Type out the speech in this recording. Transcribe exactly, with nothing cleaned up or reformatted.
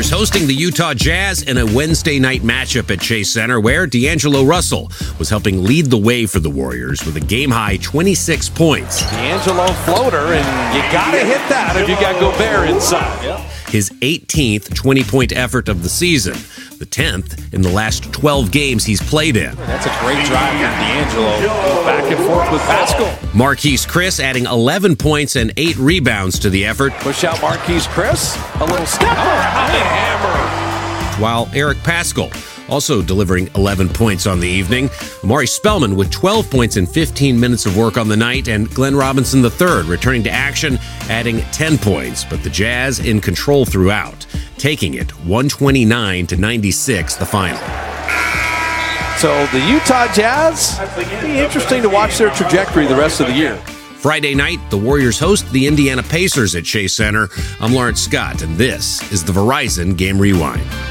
Warriors hosting the Utah Jazz in a Wednesday night matchup at Chase Center where D'Angelo Russell was helping lead the way for the Warriors with a game-high twenty-six points. D'Angelo floater, and you got to hit that if you got Gobert inside. Yep. His eighteenth twenty-point effort of the season, the tenth in the last twelve games he's played in. That's a great drive from D'Angelo. Back and forth with Pascal. Marquise Chris adding eleven points and eight rebounds to the effort. Push out Marquise Chris. A little step. Oh, hammer. While Eric Pascal also delivering eleven points on the evening. Amari Spellman with twelve points and fifteen minutes of work on the night, and Glenn Robinson the third returning to action, adding ten points. But the Jazz in control throughout, taking it one twenty-nine to ninety-six, the final. So the Utah Jazz, it'll be interesting to watch their trajectory the rest of the year. Friday night, the Warriors host the Indiana Pacers at Chase Center. I'm Lawrence Scott, and this is the Verizon Game Rewind.